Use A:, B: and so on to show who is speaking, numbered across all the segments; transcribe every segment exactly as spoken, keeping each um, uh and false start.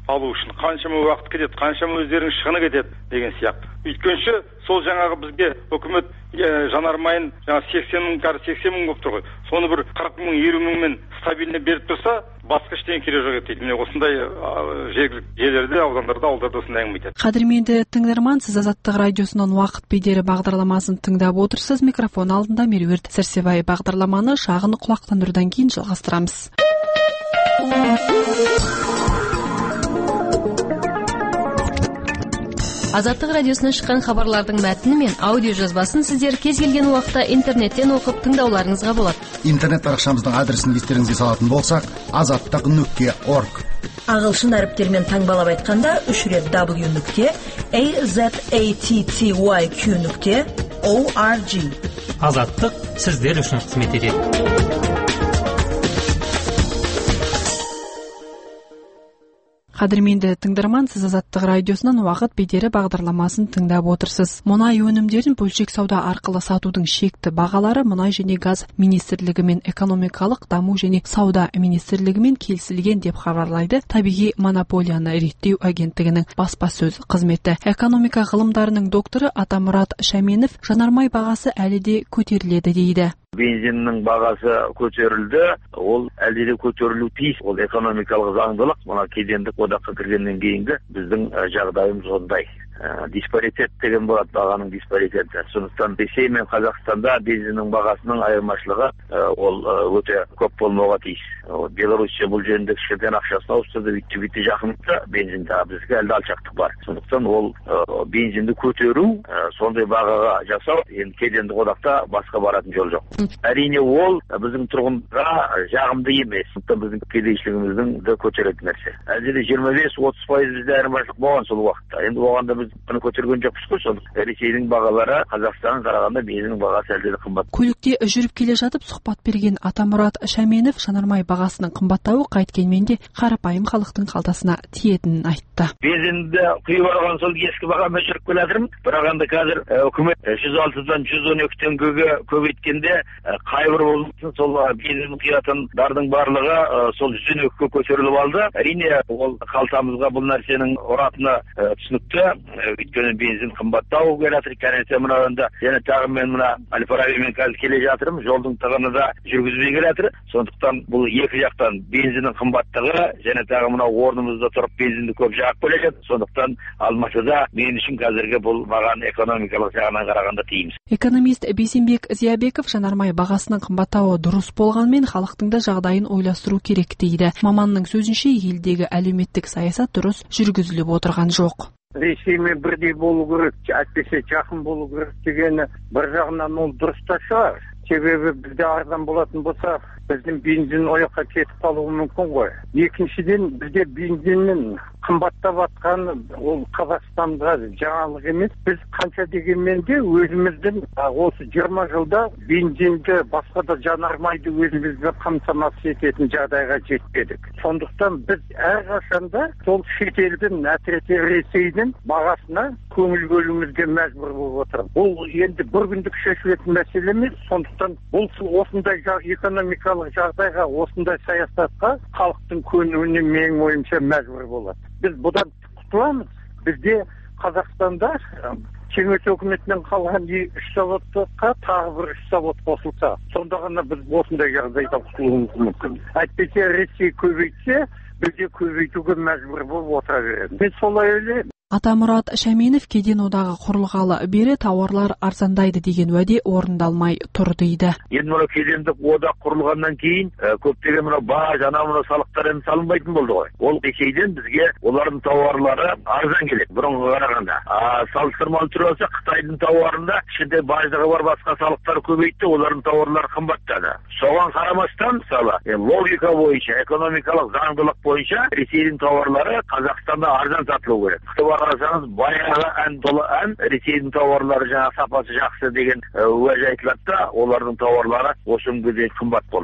A: алу үшін қаншама уақыт кетеді, қаншама өздерінің шығыны кетеді деген сияқты. Өйткенше сол жаңағы бізге үкімет жанармайын жаңа сексен мың, сексен мың болып тұр ғой. Соны бір қырық мың, елу мыңмен стабильно беріп тұрса, басқа ештеңе керек жоқ дейді. Міне осындай жергілікті жерлерде, аудандарда, ауылдарда осындай әңгіме айтады.
B: Қадірменді тыңдарман, сіз Азаттық радиосынан уақыт бедері бағдарламасын тыңдап отырсыз. Микрофон алдында Меруерт Сәрсебай. Бағдарламаны шағын құлақтандырудан кейін жалғастырамыз. Азаттық радиосынан шыққан хабарлардың мәтіні мен аудио жазбасын сіздер кез келген уақытта интернеттен оқып тыңдауларыңызға болады.
C: Интернет парақшамыздың адресін естеріңізге салатын болсақ, азаттық нүкте орг.
D: Ағылшын әріптермен таңбалап айтқанда үш рет w нүкте azattyq нүкте org.
E: Азаттық сіздер үшін қызмет етеді.
B: Қадірменді тыңдарман, сіз Азаттық радиосынан уақыт бедері бағдарламасын тыңдап отырсыз. Мұнай өнімдерін бөлшек сауда арқылы сатудың шекті бағалары мұнай және газ министрлігімен экономикалық даму және сауда министрлігімен келісілген деп хабарлайды табиғи монополияны реттеу агенттігінің баспасөз қызметі. Экономика ғылымдарының докторы Атамұрат Шаменов жанармай бағасы әлі де көтеріледі дейді.
F: Бензиннің бағасы көтерілді, ол әлде де көтерілу тиіс. Ол экономикалық заңдылық, мына кедендік одаққа кіргеннен кейінгі біздің жағдайымыз ондай. Диспаритет деген болады, бағаның диспаритеті. Сондықтан Ресей мен Қазақстанда бензиннің бағасының айырмашылығы ол өте көп болмауға тиіс. Белоруссия бұл жөнінде кішкентен ақшасын ауыстырды, бүйтті-бүйтті жақындықта бензинде бізге әлде алшақтық бар. Сондықтан ол бензинді көтеру, сондай бағаға жасау, енді кедендік одақта басқа баратын жол жоқ. Әрине ол біздің тұрғындарға жағымды емес. Сондықтан біздің кедейшілігіміздің де көтеретін нәрсе. Әлде де жиырма бес отыз пайыз бізде айырмашылық болған сол уақытта. Енді оғанда біз бұны көтерген жоқпыз қой. Сондықтан Ресейдің бағалары Қазақстанға қарағанда бензиннің бағасы әлде де қымбат.
B: Көлікте жүріп келе жатып сұхбат берген Атамұрат Шаменов жанармай бағасының қымбаттауы қайткенмен де қарапайым халықтың қалтасына тиетінін айтты.
F: Бензинді құйып алған сол ескі бағамен жүріп келе жатырмын. Бірақ енді қазір үкімет жүз алтыдан жүз он екі теңгеге көбейткенде қайбір болсын сол бензин құятындардың барлығы сол жүз он екіге көтеріліп алды. Әрине ол қалтамызға бұл нәрсенің ұратыны түсінікті. Өйткені бензин қымбаттау келе жатыр. Кәнесе мына енді және тағы мен мына Әл-Фарабимен қазір келе жатырмын. Жолдың тығыны да жүргізбей келе жатыр. Сондықтан бұл екі жақтан бензиннің қымбаттығы және тағы мына орнымызда тұрып бензинді көп жағып келе жатыр. Сондықтан алматыда мен үшін қазіргі бұл маған экономикалық жағынан қарағанда тиімсіз.
B: Экономист Бейсенбек Зиябеков жанармай бағасының қымбаттауы дұрыс болғанмен халықтың да жағдайын ойластыру керек дейді. Маманның сөзінше елдегі әлеуметтік саясат дұрыс жүргізіліп отырған жоқ.
G: Ресеймен бірдей болу керек, әйтпесе жақын болу керек дегені бір жағынан ол дұрыс та шығар. Себебі бізде арзан болатын болса, біздің бензин ояққа кетіп қалуы мүмкін ғой. Екіншіден, бізде бензиннің қымбаттап атқан ол Қазақстанға жаңалық емес. Біз қанша дегенмен де өзіміздің осы жиырма жылда бензинді, басқа да жанармайды өзімізге қамтамасыз ететін жағдайға жетпедік. Сондықтан біз әрқашанда сол шетелдің, әсіресе Ресейдің бағасына көңіл бөлуімізге мәжбүр болып отырмыз. Бұл енді бір күндік шешілетін мәселе емес. Сондықтан бұл осындай экономикалық жағдайға, осындай саясатқа халықтың көнуіне менің ойымша мәжбүр болады. Біз бұдан құтыламыз. Бізде Қазақстанда кеңес өкіметінен қалған үш заводқа тағы бір үш завод қосылса, сонда ғана біз осындай жағдайдан құтылуымыз мүмкін. Әйтпесе Ресей көбейтсе, бізде көбейтуге мәжбүр болып отыра береді. Мен солай ойлаймын.
B: Атамұрат Шаменов кеден одағы құрылғалы бері тауарлар арзандайды деген уәде орындалмай тұр дейді.
F: Енді мына кедендік одақ құрылғаннан кейін көптеген мына баж, ана мына салықтар енді салынбайтын болды ғой. Ол Ресейден бізге олардың тауарлары арзан келеді бұрынғы қарағанда. Салыстырмалы түрде алсақ, Қытайдың тауарында кішкентай баждығы бар басқа салықтар көбейтті, олардың тауарлары қымбаттады. Соған қарамастан, мысалы, логика бойынша, экономикалық заңдылық бойынша Ресейдің тауарлары Қазақстанда арзан сатылу керек. Қарасаңыз, баяғы ән толы ән, Ресейдің тауарлары жаңа сапасы жақсы деген уәж айтылады да, олардың тауарлары осы күнге дейін қымбат болып тұр.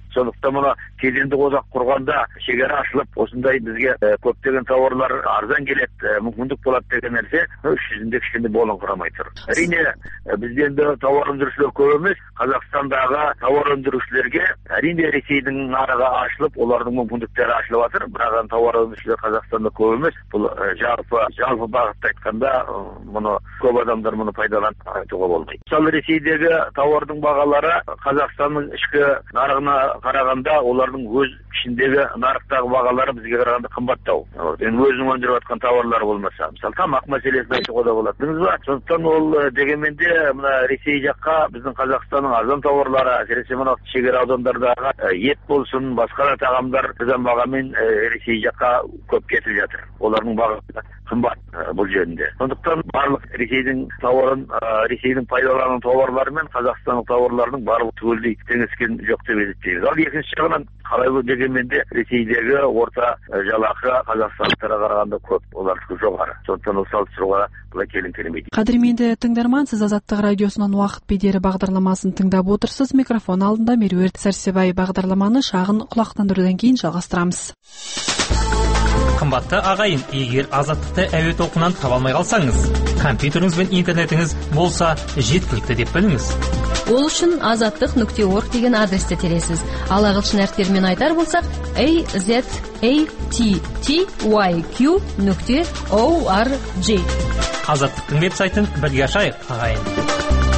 F: Сондықтан мұны кедендік одақ құрғанда шекара ашылып, осындай бізге көптеген тауарлар арзан келеді, мүмкіндік болады деген нәрсе іс жүзінде кішкене болыңқырамай тұр. Әрине бізде енді тауар өндірушілер көп емес, Қазақстандағы тауар өндірушілерге әрине Ресейдің нарығы ашылып, олардың мүмкіндіктері ашылып жатыр, бірақ тауар өндірушілер Қазақстанда көп емес. Бұл жалпы жалпы бағытта айтқанда мұны көп адамдар мұны пайдаланып айтуға болмайды. Мысалы Ресейдегі тауардың бағалары Қазақстанның ішкі нарығына қарағанда олардың өз ішіндегі нарықтағы бағалары бізге қарағанда қымбаттау. Енді өзінің өндіріп жатқан тауарлар болмаса, мысалы тамақ мәселесін айтуға да болады. Сондықтан ол дегенмен де мына Ресей жаққа біздің Қазақстанның арзан тауарлары, әсіресе мына шекара аудандардағы ет болсын, басқа да тағамдар арзан бағамен Ресей жаққа көп кетіп жатыр. Олардың бағасы қымбат бұл жерінде. Сондықтан барлық Ресейдің тауарын, Ресейдің пайдаланған тауарлары мен Қазақстанның тауарларының барлық түгелдей теңескен жоқ деп есептейміз. Ал екінші жағынан қалай дегенмен де Ресейдегі орта жалақы Қазақстандықтарға қарағанда көп, олардікі жоғары. Сондықтан ол салыстыруға былай келін келмейді.
B: Қадірменді тыңдарман, сіз Азаттық радиосынан уақыт бедері бағдарламасын тыңдап отырсыз. Микрофон алдында Меруерт Сәрсебай. Бағдарламаны шағын құлақтандырудан кейін жалғастырамыз.
E: Қымбатты ағайын, егер Азаттықты әуе толқынынан таба алмай қалсаңыз, компьютеріңіз бен интернетіңіз болса жеткілікті деп біліңіз.
D: Ол үшін азаттық нүкте орг деген адресті тересіз. Ал ағылшын әріптерімен айтар болсақ a z a t t y q нүкте org.
E: Азаттықтың веб-сайтын бірге ашайық, ағайын.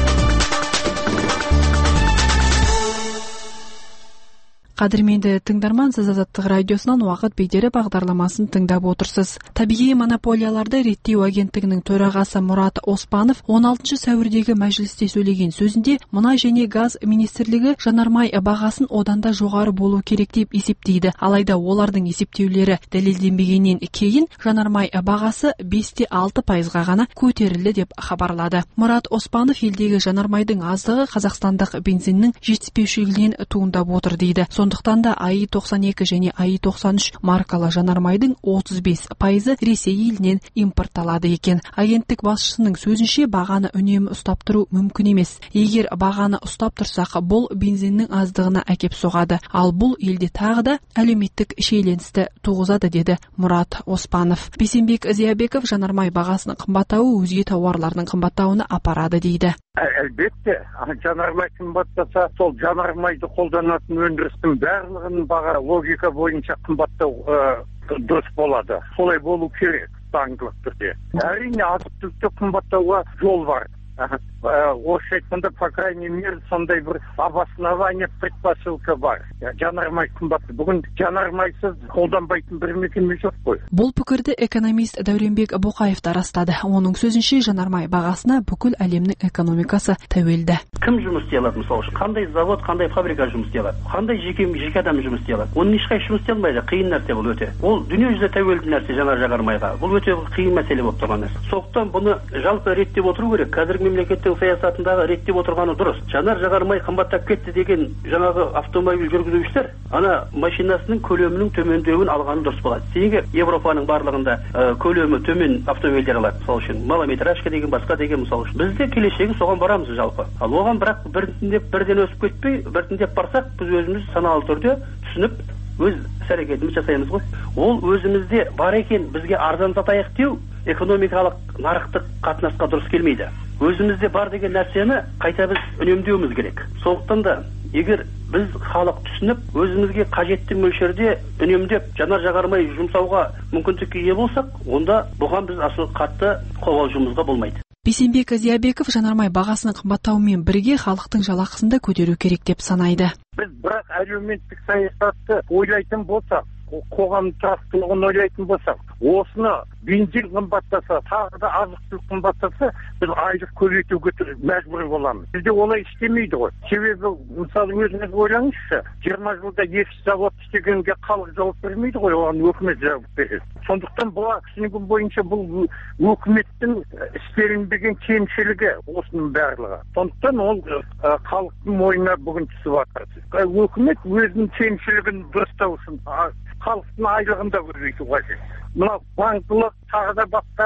B: Қадірменді тыңдарман, сіз Азаттық радиосынан уақыт бедері бағдарламасын тыңдап отырсыз. Табиғи монополияларды реттеу агенттігінің төрағасы Мұрат Оспанов он алтыншы сәуірдегі мәжілісте сөйлеген сөзінде мұнай және газ министрлігі жанармай бағасын одан да жоғары болу керек деп есептейді. Алайда олардың есептеулері дәлелденбегеннен кейін жанармай бағасы бес те алты пайызға ғана көтерілді деп хабарлады. Мұрат Оспанов елдегі жанармайдың аздығы қазақстандық бензиннің жетіспеушілігінен туындап отыр дейді. Сондықтан да а и тоқсан екі және а и тоқсан үш маркалы жанармайдың отыз бес пайызы Ресей елінен импортталады екен. Агенттік басшысының сөзінше бағаны үнемі ұстап тұру мүмкін емес. Егер бағаны ұстап тұрсақ, бұл бензиннің аздығына әкеп соғады. Ал бұл елде тағы да әлеуметтік шиеленісті туғызады, деді Мұрат Оспанов. Бейсенбек Зиябеков жанармай бағасының қымбаттауы өзге тауарлардың қымбаттауына апарады дейді.
G: Әлбетте, жанармай қымбаттаса, сол жанармайды қолданатын өндірістің барлығының баға логика бойынша қымбаттау дұрыс болады. Солай болу керек, заңдылық түрде. Әрине, азық-түлікті қымбаттауға жол бар. Орысша айтқанда, по крайней мере, сондай бір обоснование, предпосылка бар. Жанармай қымбатты. Бүгін жанармайсыз қолданбайтын бір мекеме жоқ қой.
B: Бұл пікірді экономист Дәуренбек Боқаев та растады. Оның сөзінше жанармай бағасына бүкіл әлемнің экономикасы тәуелді.
H: Кім жұмыс істей алады, мысалы үшін? Қандай завод, қандай фабрика жұмыс істей алады? Қандай жеке жеке адам жұмыс істей алады? Оны ешқай жұмыс істей алмайды. Қиын нәрсе бұл өте. Ол дүние жүзінде тәуелді нәрсе жанар жағармайға. Бұл өте қиын мәселе болып тұрған нәрсе. Сондықтан бұны жалпы реттеп отыру керек. Қазіргі мемлекеттің саясатындағы реттеп отырғаны дұрыс. Жанар жағармай қымбаттап кетті деген жаңағы автомобиль жүргізушілер ана машинасының көлемінің төмендеуін алғаны дұрыс болады. Себебі Европаның барлығында көлемі төмен автомобильдер алады. Мысалы үшін малометражка деген басқа деген мысалы үшін. Бізде келешегі соған барамыз жалпы. Ал оған бірақ біртіндеп бірден өсіп кетпей, біртіндеп барсақ, біз өзіміз саналы түрде түсініп өз іс-әрекетімізді жасаймыз ғой. Ол өзімізде бар екен, бізге арзан сатайық деу экономикалық нарықтық қатынасқа дұрыс келмейді. Өзімізде бар деген нәрсені қайта біз үнемдеуіміз керек. Сондықтан да егер біз халық түсініп, өзімізге қажетті мөлшерде үнемдеп, жанар жағармай жұмсауға мүмкіндікке ие болсақ, онда бұған біз асыл қатты қобалжуымызға болмайды.
B: Бейсенбек Зиябеков жанармай бағасының қымбаттауымен бірге халықтың жалақысын да көтеру керек деп санайды.
G: Біз бірақ әлеуметтік саясатты ойлайтын болсақ, қоғам тұрақтылығын ойлайтын болсақ, осыны бензин қымбаттаса, тағы да азық-түлік қымбаттаса, біз айлық көбейтуге мәжбүр боламыз. Бізде олай істемейді ғой. Себебі, мысалы өзіңіз ойлаңызшы, жиырма жылда екі завод істегенге халық жауап бермейді ғой, оған өкімет жауап береді. Сондықтан бұл түсінігім бойынша бұл өкіметтің істелінбеген кемшілігі осының барлығы. Сондықтан ол халықтың мойнына бүгін түсіп жатыр. Өкімет өзінің кемшілігін дұрыстау үшін халықтың айлығын да көбейту қажет. Мына банкілік, тағы да басқа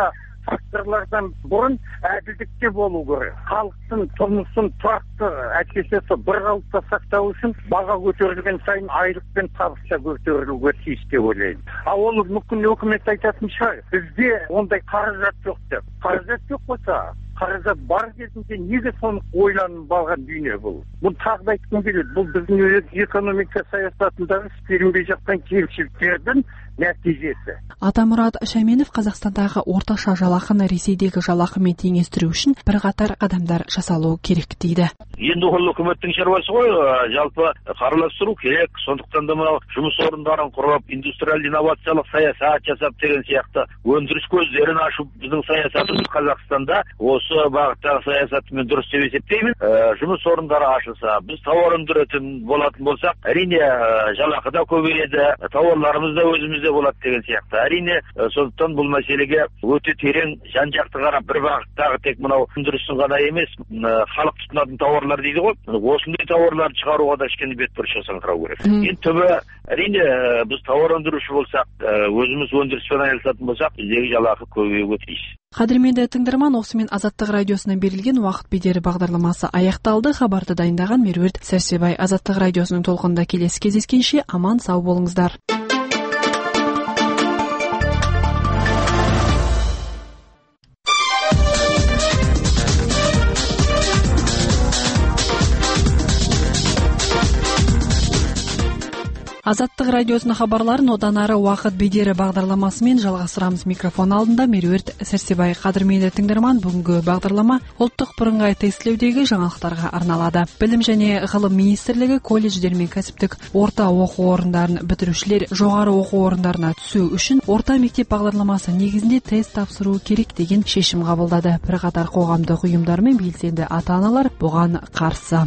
G: факторлардан бұрын әділдікте болу керек. Халықтың тұрмысын тұрақты әйтпесе бір қалыпта сақтау үшін баға көтерілген сайын айлық пен табыс та көтерілуге тиіс деп ойлаймын. Ал ол мүмкін үкімет айтатын шығар, бізде ондай қаражат жоқ деп. Қаражат жоқ болса, қаражат бар кезінде неге соны ойланып алған дүние бұл? Бұл тағы да айтқым келеді, бұл біздің экономика саясатындағы істелінбей жатқан кемшіліктердің нәтижесі.
B: Атамұрат Шәменов Қазақстандағы орташа жалақыны Ресейдегі жалақымен теңестіру үшін бірқатар қадамдар жасалуы керек дейді.
F: Енді ол үкіметтің шаруасы ғой, жалпы қараластыру керек. Сондықтан да мынау жұмыс орындарын құрып, индустриалды инновациялық саясат жасап деген сияқты өндіріс көздерін ашу біздің саясатымыз Қазақстанда осы бағыттағы саясатымен дұрыс деп есептеймін. Жұмыс орындары ашылса, біз тауар өндіретін болатын болсақ, әрине жалақы да көбейеді, тауарларымыз да өзімізде болады деген сияқты. Әрине, сондықтан бұл мәселеге өте терең жан-жақты қарап, бір бағыттағы тек мынау өндірістің ғана емес, халық тұтынатын тауарлар дейді ғой. Осындай тауарларды шығаруға да кішкене бетбұрыс жасаңқырау керек. Енді түбі, әрине, біз тауар өндіруші болсақ, өзіміз өндіріспен айналысатын болсақ, біздегі жалақы көбеюге тиіс.
B: Қадірменді тыңдарман, осымен Азаттық радиосынан берілген уақыт бедері бағдарламасы аяқталды. Хабарды дайындаған Меруерт Сәрсебай. Азаттық радиосының толқынында келесі кездескенше аман сау болыңыздар. Азаттық радиосының хабарларын одан ары уақыт бедері бағдарламасымен жалғастырамыз. Микрофон алдында Меруерт Сәрсебай. Қадірменді тыңдарман, бүгінгі бағдарлама ұлттық бірыңғай тестілеудегі жаңалықтарға арналады. Білім және ғылым министрлігі колледждер мен кәсіптік орта оқу орындарын бітірушілер жоғары оқу орындарына түсу үшін орта мектеп бағдарламасы негізінде тест тапсыру керек деген шешім қабылдады. Бірқатар қоғамдық ұйымдар мен белсенді ата-аналар бұған қарсы.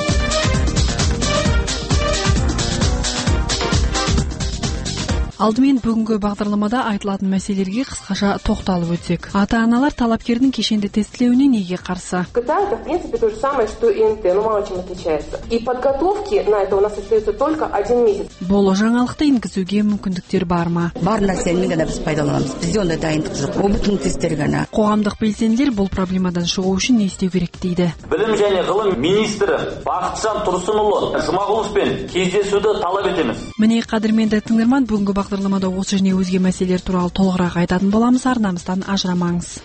B: Алдымен бүгінгі бағдарламада айтылатын мәселелерге қысқаша тоқталып өтсек. Ата-аналар талапкердің кешенді тестілеуіне неге қарсы?
I: КТА это в принципе то же самое, что и эн тэ, но мало чем отличается. И подготовки на это у нас остается только один месяц.
B: Бұл жаңалықты енгізуге мүмкіндіктер бар ма?
J: Бар нәрсені ғана біз пайдаланамыз. Бізде ондай дайындық жоқ. Ол бүтін тесттер ғана.
B: Қоғамдық белсенділер бұл проблемадан шығу үшін не істеу керек дейді.
K: Білім және ғылым министрі Бақытжан Тұрсынұлы Жұмағұловпен кездесуді талап етеміз.
B: Міне, қадірменді тыңдарман, бүгінгі бағдарламада осы және өзге мәселелер туралы толығырақ айтатын боламыз. Арнамыздан ажырамаңыз.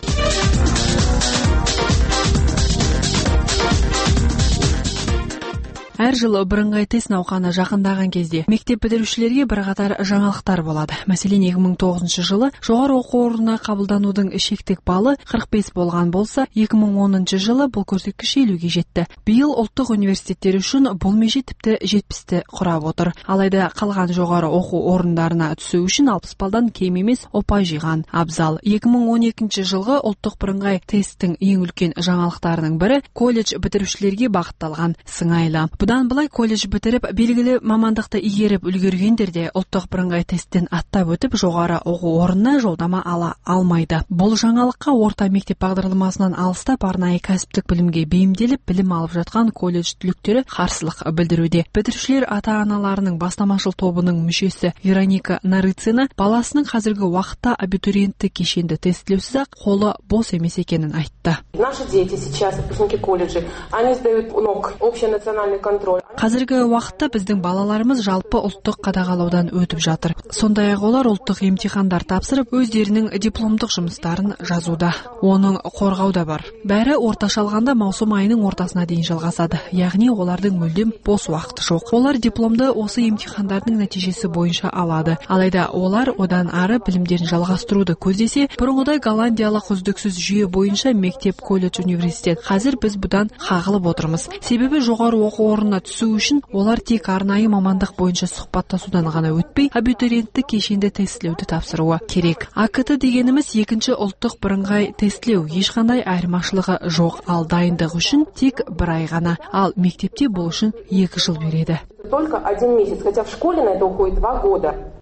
B: Әр жылы бірыңғай тест науқаны жақындаған кезде мектеп бітірушілерге бірқатар жаңалықтар болады. Мәселен, екі мың тоғызыншы жылы жоғары оқу орнына қабылданудың шектік балы қырық бес болған болса, екі мың оныншы жылы бұл көрсеткіш елуге жетті. Биыл ұлттық университеттер үшін бұл меже тіпті жетпісті құрап отыр. Алайда қалған жоғары оқу орындарына түсу үшін алпыс балдан кем емес ұпай жиған абзал. екі мың он екінші жылғы ұлттық бірыңғай тесттің ең үлкен жаңалықтарының бірі колледж бітірушілерге бағытталған сыңайлы. Бұдан былай колледж бітіріп, белгілі мамандықты игеріп үлгергендер де ұлттық бірыңғай тесттен аттап өтіп, жоғары оқу орнына жолдама ала алмайды. Бұл жаңалыққа орта мектеп бағдарламасынан алыстап, арнайы кәсіптік білімге бейімделіп, білім алып жатқан колледж түлектері қарсылық білдіруде. Бітірушілер ата-аналарының бастамашыл тобының мүшесі Вероника Нарыцина баласының қазіргі уақытта абитуриентті кешенді тестілеусіз-ақ қолы бос емес екенін айтты.
I: Наши дети сейчас, выпускники колледжей, они сдают НОК, общенациональный контроль.
B: Қазіргі уақытта біздің балаларымыз жалпы ұлттық қадағалаудан өтіп жатыр. Сондай-ақ олар ұлттық емтихандар тапсырып, өздерінің дипломдық жұмыстарын жазуда. Оның қорғауда бар. Бәрі орташа алғанда маусым айының ортасына дейін жалғасады. Яғни олардың мүлдем бос уақыты жоқ. Олар дипломды осы емтихандардың нәтижесі бойынша алады. Алайда олар одан ары білімдерін жалғастыруды көздесе, бұрынғыдай голландиялық үздіксіз жүйе бойынша мектеп, колледж, университет. Қазір біз бұдан қағылып отырмыз. Себебі жоғары оқу орнына түсу үшін олар тек арнайы мамандық бойынша сұхбаттасудан ғана өтпей, абитуриентті кешенді тестілеуді тапсыруы керек. а ка тэ дегеніміз екінші ұлттық бірыңғай тестілеу, ешқандай айырмашылығы жоқ, ал дайындық үшін тек бір ай ғана, ал мектепте бұл үшін екі жыл береді.
I: Только один месяц, хотя в школе на это уходит два года.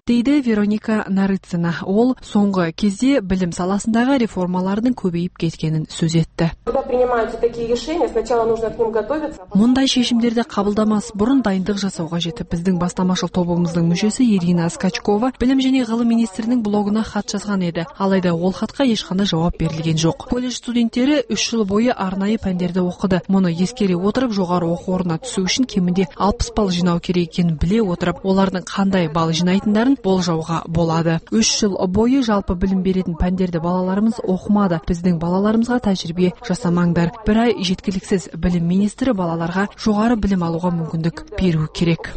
B: дейді Вероника Нарыцина. Ол соңғы кезде білім саласындағы реформалардың көбейіп кеткенін сөз етті. Мұндай шешімдерді қабылдамас бұрын дайындық жасауға жетіп, біздің бастамашыл тобымыздың мүшесі Ирина Скачкова білім және ғылым министрінің блогына хат жазған еді. Алайда ол хатқа ешқандай жауап берілген жоқ. Колледж студенттері үш жыл бойы арнайы пәндерді оқыды. Мұны ескере отырып, жоғары оқу орнына түсу үшін кемінде алпыс балл жинау керек екенін біле отырып, олардың қандай балл жинайтындарын болжауға болады. Үш жыл бойы жалпы білім беретін пәндерді балаларымыз оқымады. Біздің балаларымызға тәжірибе жасамаңдар. Бір ай жеткіліксіз. Білім министрі балаларға жоғары білім алуға мүмкіндік беру керек.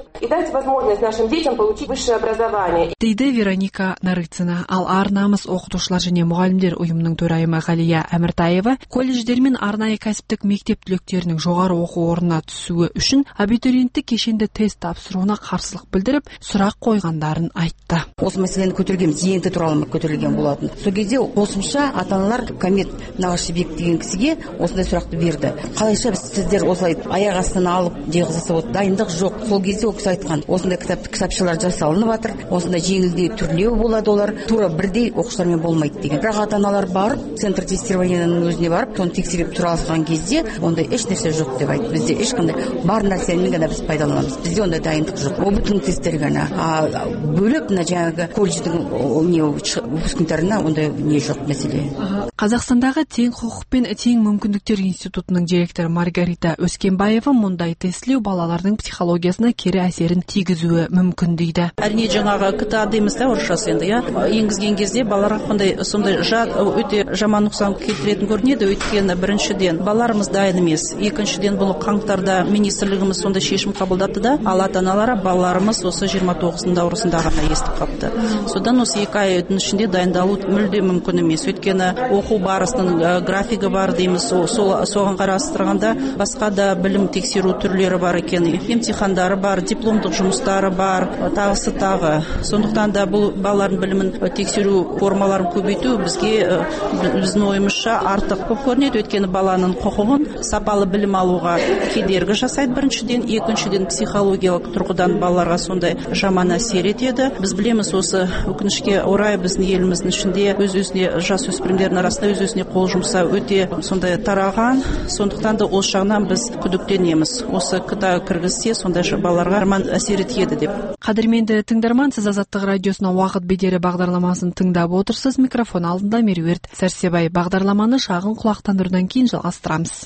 B: Дейді Вероника Нарыцина. Ал ар-намыс оқытушылар және мұғалімдер ұйымының төрайымы Ғалия Әміртаева колледждер мен арнайы кәсіптік мектеп түлектерінің жоғары оқу орнына түсуі үшін абитуриенттік кешенді тест тапсыруына қарсылық білдіріп, сұрақ қойғандарын айтты.
J: Осы мәселені көтерілгенбіз, енді туралы көтерілген болатын. Сол кезде қосымша ата-аналар Комет Нағашыбек деген кісіге осындай сұрақты берді. Қалайша сіздер осылай аяқ астынан алып жасап отыр, дайындық жоқ. Сол кезде ол кісі айтқан, осындай кітапшалар жасалынып жатыр, осындай жеңілдей түрлеу болады, олар тура бірдей оқушылармен болмайды деген. Бірақ ата-аналар барып, центр тестированияның өзіне барып, соны тексеріп тураласқан кезде ондай еш нәрсе жоқ деп айтты. Бізде ешқандай бар нәрсені ғана біз пайдаланамыз. Бізде ондай дайындық жоқ. Ол бүтін тесттер ғана. А бөлек мына жаңағы колледждің не выпускниктарына ондай не жоқ мәселе.
B: Қазақстандағы тең құқық пен тең мүмкіндіктер институтының директоры Маргарита Өскенбаева мұндай тестілеу балалардың психологиясына кері әсерін тигізуі мүмкін дейді.
L: Әрине жаңағы КТА дейміз да орысшасы енді, иә. Енгізген кезде балаларға қандай сондай жат өте жаман нұқсан келтіретін көрінеді. Өйткені біріншіден балаларымыз дайын емес. Екіншіден бұл қаңтарда министрлігіміз сондай шешім қабылдады да, ал ата-аналар балаларымыз осы жиырма тоғызыншы наурызында ғана естіп қапты. Содан осы екі айдың ішінде дайындалу мүлде мүмкін емес. Өйткені оқу барысының графигі бар дейміз. Соған қарастырғанда басқа да білім тексеру түрлері бар екен. Емтихандары бар, дипломдық жұмыстары бар, тағысы тағы. Сондықтан да бұл балалардың білімін тексеру формаларын көбейту бізге біздің ойымызша артық көп көрінеді. Өйткені баланың құқығын сапалы білім алуға кедергі жасайды біріншіден, екіншіден психологиялық тұрғыдан балаларға сондай жаман әсер етеді. Біз білеміз, осы өкінішке орай біздің еліміздің ішінде өз-өзіне жасөспірімдердің арасында өз-өзіне қол жұмсау өте сондай тараған. Сондықтан да осы жағынан біз күдіктенеміз. Осы КТА кіргізсе сондай балаларға жаман әсер етеді деп.
B: Қадірменді тыңдарман, сіз Азаттық радиосына уақыт бедері бағдарламасын тыңдап отырсыз. Микрофон алдында Меруерт Сәрсебай. Бағдарламаны шағын құлақтандырудан кейін жалғастырамыз.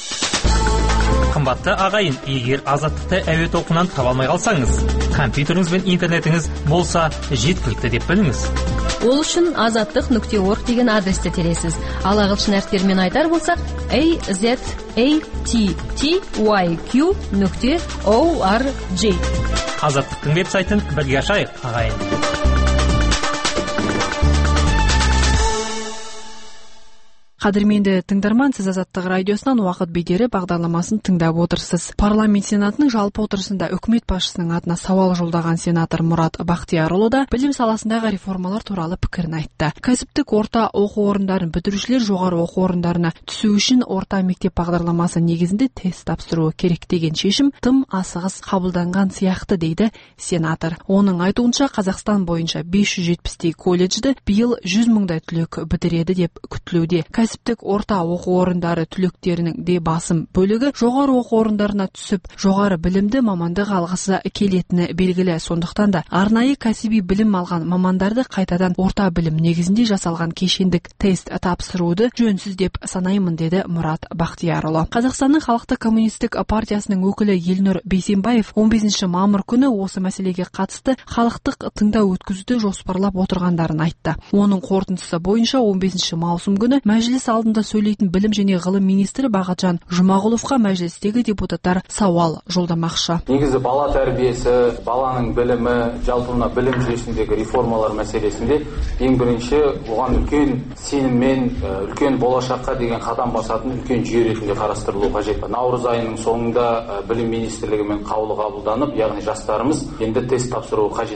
E: Қымбатты ағайын, егер Азаттықты әуе толқынынан таба алмай қалсаңыз, компьютеріңіз бен интернетіңіз болса жеткілікті деп біліңіз.
D: Ол үшін азаттық нүкте орг деген адресті тересіз. Ал ағылшын әріптермен айтар болсақ, a z a t t y q нүкте org.
E: Азаттықтың веб-сайтын бірге ашайық, ағайын.
B: Қадірменді тыңдарман, сіз Азаттық радиосынан уақыт бедері бағдарламасын тыңдап отырсыз. Парламент сенатының жалпы отырысында үкімет басшысының атына сауал жолдаған сенатор Мұрат Бақтиярұлы да білім саласындағы реформалар туралы пікірін айтты. Кәсіптік орта оқу орындарын бітірушілер жоғары оқу орындарына түсу үшін орта мектеп бағдарламасы негізінде тест тапсыруы керек деген шешім тым асығыс қабылданған сияқты дейді сенатор. Оның айтуынша Қазақстан бойынша бес жүз жетпістей колледжді биыл жүз мыңдай түлек бітіреді деп күтілуде. Кәсіптік орта оқу орындары түлектерінің де басым бөлігі жоғары оқу орындарына түсіп, жоғары білімді мамандық алғысы келетіні белгілі. Сондықтан да арнайы кәсіби білім алған мамандарды қайтадан орта білім негізінде жасалған кешендік тест тапсыруды жөнсіз деп санаймын, деді Мұрат Бақтиярұлы. Қазақстанның халықтық коммунистік партиясының өкілі Елнұр Бейсенбаев он бесінші мамыр күні осы мәселеге қатысты халықтық тыңдау өткізуді жоспарлап отырғандарын айтты. Оның қорытындысы бойынша он бесінші маусым күні мәжіліс алдында сөйлейтін білім және ғылым министрі Бақытжан Жұмағұловқа мәжілістегі депутаттар сауал жолдамақшы.
M: Негізі бала тәрбиесі, баланың білімі, жалпы мына білім жүйесіндегі реформалар мәселесінде ең бірінші оған үлкен сеніммен, үлкен болашаққа деген қадам басатын үлкен жүйе ретінде қарастырылу қажет. Наурыз айының соңында білім министрлігімен қаулы қабылданып, яғни жастарымыз енді тест тапсыруы қажет деп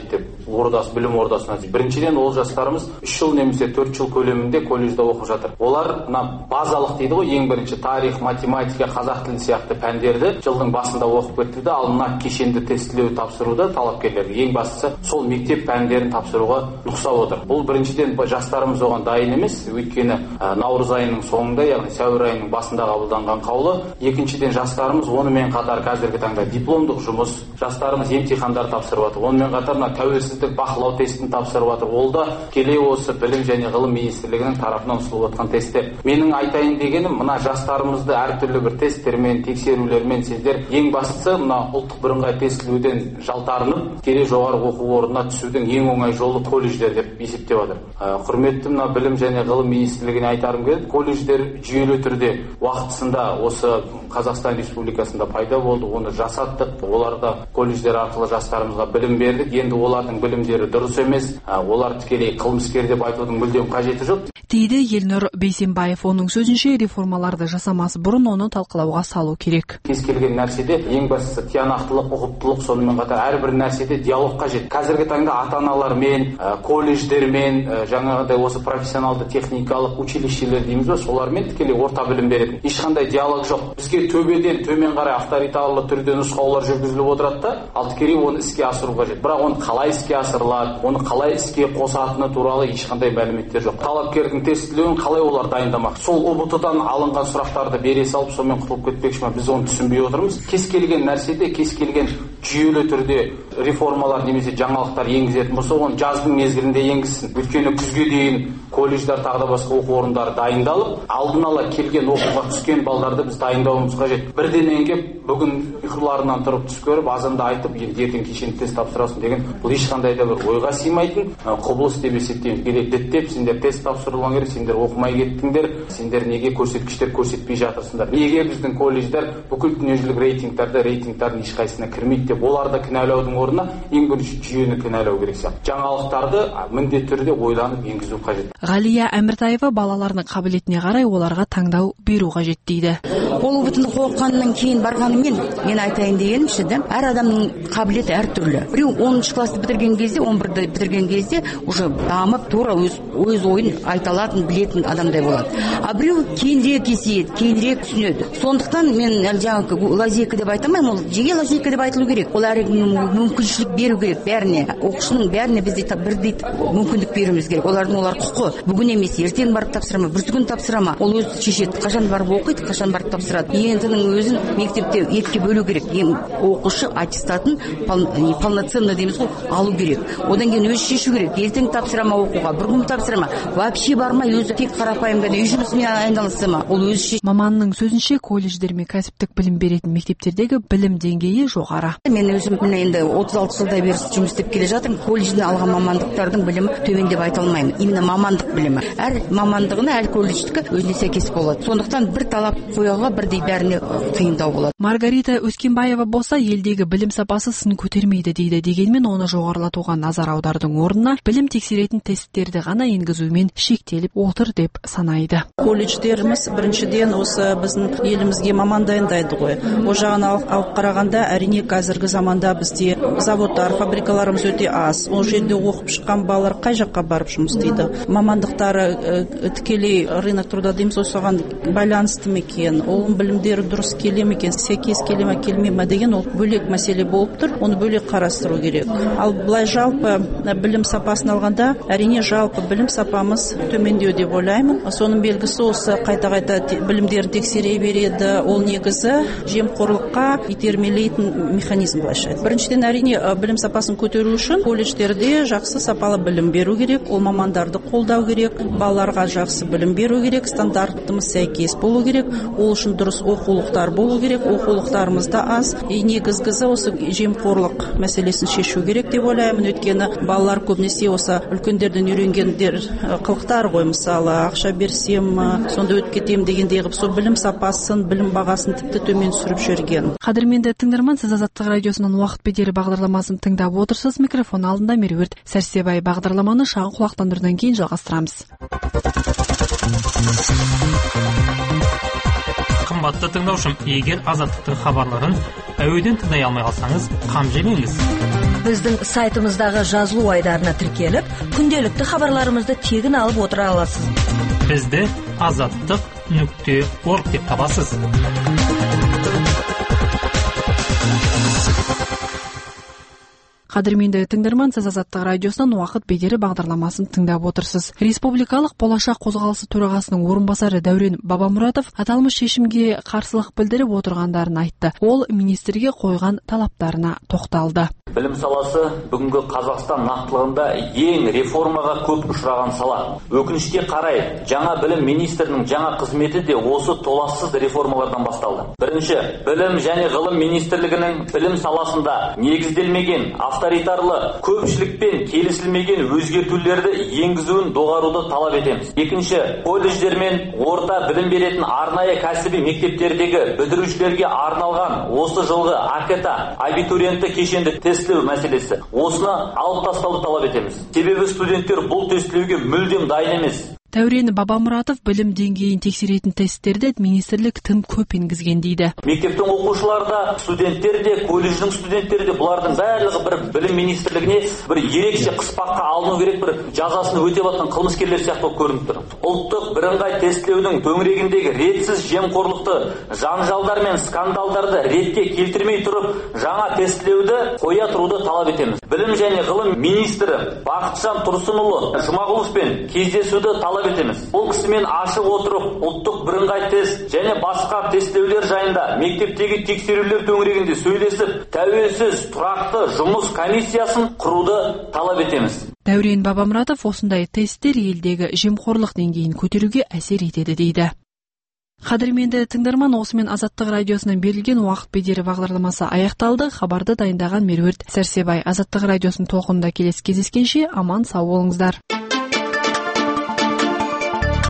M: ордасы, білім ордасына. Біріншіден ол жастарымыз үш жыл немесе төрт жыл көлемінде колледжде оқып жатыр. Олар мына базалық дейді ғой, ең бірінші тарих, математика, қазақ тілі сияқты пәндерді жылдың басында оқып кетті де, ал мына кешенді тестілеу тапсыруда талапкерлерге ең бастысы сол мектеп пәндерін тапсыруға рұқсат отыр. Бұл біріншіден жастарымыз оған дайын емес, өйткені наурыз айының соңында, яғни сәуір айының басында қабылданған қаулы. Екіншіден жастарымыз онымен қатар қазіргі таңда дипломдық жұмыс, жастарымыз емтихандар тапсырып жатыр. Онымен қатар тәуелсіздік бақылау тестін тапсырып жатыр. Ол да келе осы білім және ғылым министрлігінің тарапынан ұсынылып жатқан тесттер. Менің айтайын дегенім, мына жастарымызды әртүрлі бір тесттермен, тексерулермен сіздер ең бастысы мына ұлттық бірыңғай тестілеуден жалтарынып, келе жоғары оқу орнына түсудің ең оңай жолы колледждер деп есептеп жатыр. Құрметті мына білім және ғылым министрлігіне айтарым келеді, колледждер жүйелі түрде уақытысында осы Қазақстан Республикасында пайда болды, оны жасаттық, оларда колледждер арқылы жастарымызға білім бердік. Енді олардың білімдері дұрыс емес, олар тікелей қылмыскер деп айтудың мүлдем қажеті жоқ
B: дейді Елнұр Бейсенбаев. Оның сөзінше, реформаларды жасамас бұрын оны талқылауға салу керек.
M: Кез келген нәрседе ең бастысы тиянақтылық, ұқыптылық, сонымен қатар әрбір нәрседе диалог қажет. Қазіргі таңда ата-аналармен, колледждермен, жаңағыдай осы профессионалды техникалық училищелер дейміз бе, солармен тікелей орта білім беретін ешқандай диалог жоқ. Бізге төбеден төмен қарай авторитарлы түрде нұсқаулар жүргізіліп отырады да, ал тікелей оны іске асыру қажет. Бірақ оны қалай іске асырылады, оны қалай іске қосатыны туралы ешқандай мәліметтер жоқ. Талапкердің тестілеуін қалай олар дайындамақ? Сол О Б Т-дан алынған сұрақтарды бере салып, сонымен құтылып кетпекші ме? Біз оны түсінбей отырмыз. Кез келген нәрседе, кез келген жүйелі түрде реформалар немесе жаңалықтар енгізетін болса, оны жаздың мезгілінде енгізсін. Өйткені күзге дейін колледждар тағы да басқа оқу орындары дайындалып, алдын ала келген оқуға түскен балдарды біз дайындауымыз қажет. Бірден келіп, бүгін ұйқыларынан тұрып түс көріп, азанда айтып, енді ертең кешенді тест тапсырасың деген, бұл ешқандай да бір ойға сыймайтын құбылыс деп есептеймін. Келе діттеп, сендер тест тапсыруға керек, сендер оқымай кеттіңдер, сендер неге көрсеткіштер көрсетпей жатырсыңдар? Неге біздің колледждар бүкіл дүниежүзілік рейтингтарда рейтингтардың ешқайсысына кірмейді деп, оларды кінәлаудың орнына ең бірінші жүйені кінәлау керек сияқты. Жаңалықтарды міндетті түрде ойланып енгізу қажет.
B: Ғалия Әміртаева балалардың қабілетіне қарай оларға таңдау беру қажет дейді.
J: Ол бүтін оқығаннан кейін барғанымен мен айтайын дегенім ше, әр адамның қабілеті әртүрлі. Біреу оныншы класты бітірген кезде, он бірді бітірген кезде уже дамып, тура өз өз ойын айта алатын, білетін адамдай болады. А біреу кейінірек есейеді, кейінірек түсінеді. Сондықтан мен жаңағы лазейка деп айтамаймын, ол жеге лазейка деп айтылу керек. Ол әркімге мүмкіншілік беру керек, бәріне. Оқушының бәріне бізде бірдей мүмкіндік беруіміз керек. Олардың олар құқы. Бүгін емес, ертең барып тапсырама, бүрсі күн тапсырама. Ол өзі шешеді, қашан барып оқиды, қашан барып тапсырады. Ентінің өзін мектепте екіге бөлу керек. Оқушы аттестатын полноценно дейміз ғой, алу керек. Одан кейін өзі шешу керек. Ертең тапсырама оқуға, бір күн тапсырама, вообще бармай өзі тек қарапайым ғана үй жұмысымен айналысыма. Ол өзі шешу.
B: Маманның сөзінше, колледждер мен кәсіптік білім беретін мектептердегі білім деңгейі жоғары.
J: Мен өзім енді отыз алты жылдай бері жұмыс істеп келе жатырмын. Колледжден алған мамандықтардың білімі төмен деп айта алмаймын. Именно мамандық білімі. Әр мамандығына, әр колледждікі өзіне сәйкес болады. Сондықтан бір талап қоюға бірдей бәріне қиындау болады.
B: Маргарита Өскенбаева болса, елдегі білім сапасы сын көтермейді дейді. Дегенмен оны жоғарылатуға назар аудардың орнына білім тексеретін тесттерді ғана енгізумен шектеліп отыр деп санайды.
L: Колледждеріміз біріншіден осы біздің елімізге маман дайындайды ғой. О жағын алып қарағанда, әрине қазіргі заманда бізде заводтар, фабрикаларымыз өте аз. Ол жерде оқып шыққан балалар қай жаққа барып жұмыс істейді? Мамандықтары тікелей рынок труда дейміз, осыған байланысты ма екен? Ол білімдері дұрыс келе ме екен? Сәйкес келе ме, келмей ме деген ол бөлек мәселе болып тұр. Оны бөлек қарастыру керек. Ал былай жалпы білім сапасын алғанда, әрине жалпы білім сапамыз төмендеу деп ойлаймын. Соның белгісі осы қайта-қайта білімдерін тексере береді. Ол негізі жемқорлыққа итермелейтін механизм былайша. Біріншіден, әрине білім сапасын көтеру үшін колледждерде жақсы сапалы білім беру керек, ол мамандарды қолдау керек, балаларға жақсы білім беру керек, стандартымыз сәйкес болу керек, ол үшін дұрыс оқулықтар болу керек, оқулықтарымызда аз. И негізгісі осы жемқорлық мәселесін шешу керек деп ойлаймын. Өйткені балалар көбінесе осы үлкендерден үйренгендер қылықтар ғой, мысалы ақша берсем сонда өтіп кетем дегендей қылып, сол білім сапасын, білім бағасын тіпті төмен түсіріп жүрген.
B: Қадірменді тыңдарман, сіз Азаттық радиосынан уақыт бедері бағдарламасын тыңдап отырсыз. Микрофон алдында Меруерт Сәрсебай. Бағдарламаны шағын құлақтандырудан кейін жалғастырамыз.
E: Қымбатты тыңдаушым, егер Азаттықтың хабарларын әуеден тыңдай алмай қалсаңыз, қам жемеңіз.
D: біздің сайтымыздағы жазылу айдарына тіркеліп, күнделікті хабарларымызды тегін алып отыра аласыз.
E: Бізді азаттық нүкте орг деп табасыз.
B: Қадірменді тыңдарман, сіз Азаттық радиосынан уақыт бедері бағдарламасын тыңдап отырсыз. Республикалық болашақ қозғалысы төрағасының орынбасары Дәурен Бабамұратов аталмыш шешімге қарсылық білдіріп отырғандарын айтты. Ол министрге қойған талаптарына тоқталды.
K: Білім саласы бүгінгі Қазақстан нақтылығында ең реформаға көп ұшыраған сала. Өкінішке қарай, жаңа білім министрінің жаңа қызметі де осы толассыз реформалардан басталды. Бірінші, білім және ғылым министрлігінің білім саласында негізделмеген авторитарлы, көпшілікпен келісілмеген өзгертулерді енгізуін доғаруды талап етеміз. Екінші, колледждер мен орта білім беретін арнайы кәсіби мектептердегі бітірушілерге арналған осы жылғы АКТ абитуриентті кешенді тестілеу мәселесі. Осыны алып тастауды талап етеміз. Себебі студенттер бұл тестілеуге мүлдем дайын емес.
B: Дәурен Бабамұратов білім деңгейін тексеретін тесттерді министрлік тым көп енгізген дейді.
K: Мектептің оқушылары да, студенттер де, колледждің студенттері де, бұлардың барлығы бір білім министрлігіне бір ерекше қыспаққа алыну керек, бір жазасын өтеп жатқан қылмыскерлер сияқты көрініп тұр. Ұлттық бірыңғай тестілеудің төңірегіндегі ретсіз жемқорлықты, жанжалдар мен скандалдарды ретке келтірмей тұрып, жаңа тестілеуді қоя тұруды талап етеміз. Білім және ғылым министрі Бақытжан Тұрсынұлы Жұмағұловпен кездесуді талап етеміз. Ол кісімен ашық отырып, ұлттық бірыңғай тест және басқа тестілеулер жайында мектептегі тексерулер төңірегінде сөйлесіп, тәуелсіз тұрақты жұмыс комиссиясын құруды талап етеміз.
B: Дәурен Бабамұратов осындай тесттер елдегі жемқорлық деңгейін көтеруге әсер етеді дейді. Қадірменді тыңдарман, осымен Азаттық радиосынан берілген уақыт бедері бағдарламасы аяқталды. Хабарды дайындаған Меруерт Сәрсебай. Азаттық радиосының толқынында келесі кездескенше аман сау болыңыздар.